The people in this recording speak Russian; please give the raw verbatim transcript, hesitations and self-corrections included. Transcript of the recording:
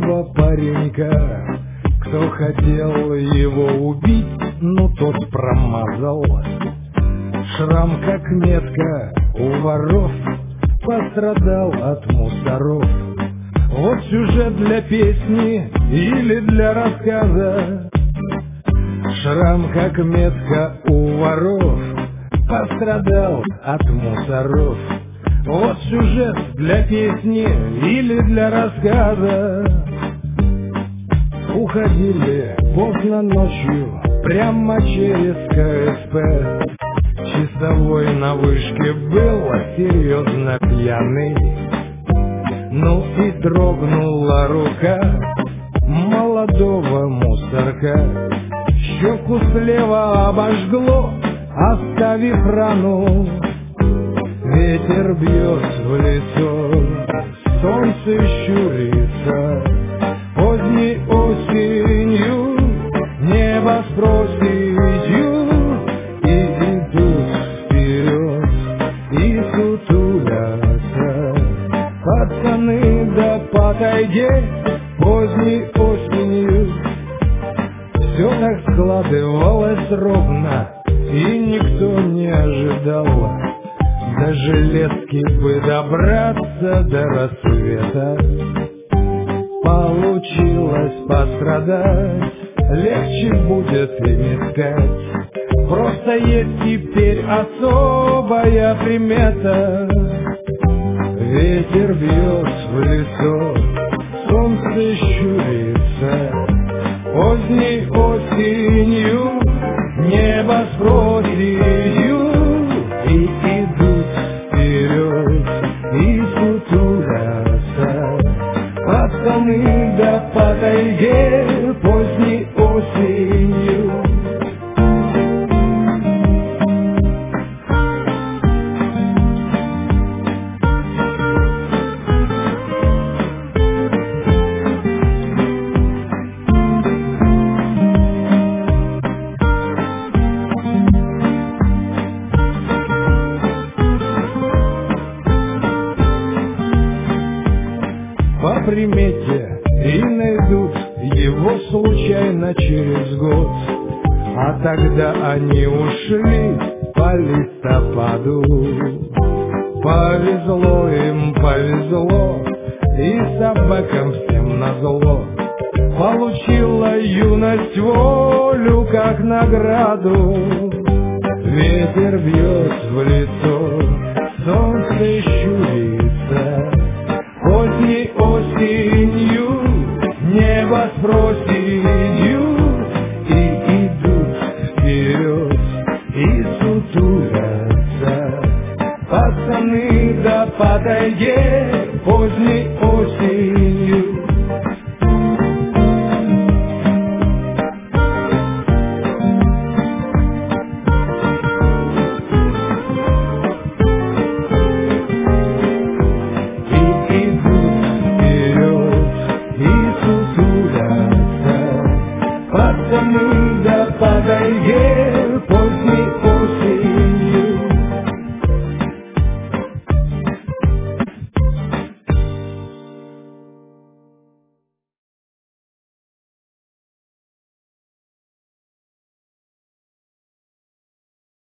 молодого паренька. Кто хотел его убить, ну тот промазал. Шрам как метка у воров, пострадал от мусоров. Вот сюжет для песни или для рассказа. Шрам как метка у воров, пострадал от мусоров. Вот сюжет для песни или для рассказа. Уходили поздно ночью прямо через КСП. Часовой на вышке был серьезно пьяный. Ну и дрогнула рука молодого мусорка. Щеку слева обожгло, оставив рану. Ветер бьет в лицо, солнце щурится. Поздней осенью небо с проседью, и идут вперед, и сутулятся пацаны да по тайге поздней осенью. Все так складывалось ровно, и никто не ожидал. До железки бы добраться до рассвета. Получилось пострадать, легче будет им искать. Просто есть теперь особая примета. Ветер бьет в лицо, солнце щурится. Поздней осенью небо с проседью, и идут вперед, и сутулятся пацаны да по тайге поздней осенью. По примете и найдут его случайно через год. А тогда они ушли по листопаду. Повезло им, повезло, и собакам всем назло. Получила юность волю как награду. Ветер бьет в лицо, солнце щурится. Поздней осенью небо спросит.